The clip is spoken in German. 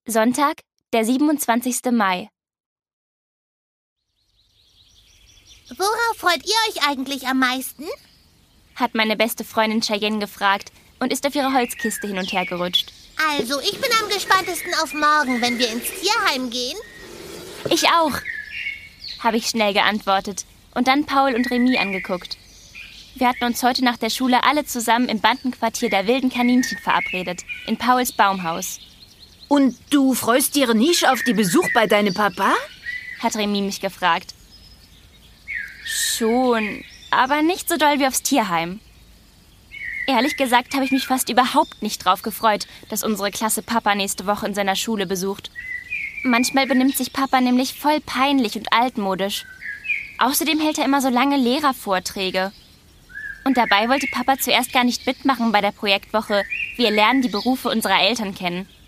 Sonntag, der 27. Mai. Worauf freut ihr euch eigentlich am meisten? Hat meine beste Freundin Cheyenne gefragt und ist auf ihre Holzkiste hin und her gerutscht. Also, ich bin am gespanntesten auf morgen, wenn wir ins Tierheim gehen. Ich auch, habe ich schnell geantwortet und dann Paul und Remy angeguckt. Wir hatten uns heute nach der Schule alle zusammen im Bandenquartier der wilden Kaninchen verabredet, in Pauls Baumhaus. Und du freust dir nicht auf den Besuch bei deinem Papa? Hat Remy mich gefragt. Schon, aber nicht so doll wie aufs Tierheim. Ehrlich gesagt habe ich mich fast überhaupt nicht drauf gefreut, dass unsere Klasse Papa nächste Woche in seiner Schule besucht. Manchmal benimmt sich Papa nämlich voll peinlich und altmodisch. Außerdem hält er immer so lange Lehrervorträge. Und dabei wollte Papa zuerst gar nicht mitmachen bei der Projektwoche Wir lernen die Berufe unserer Eltern kennen.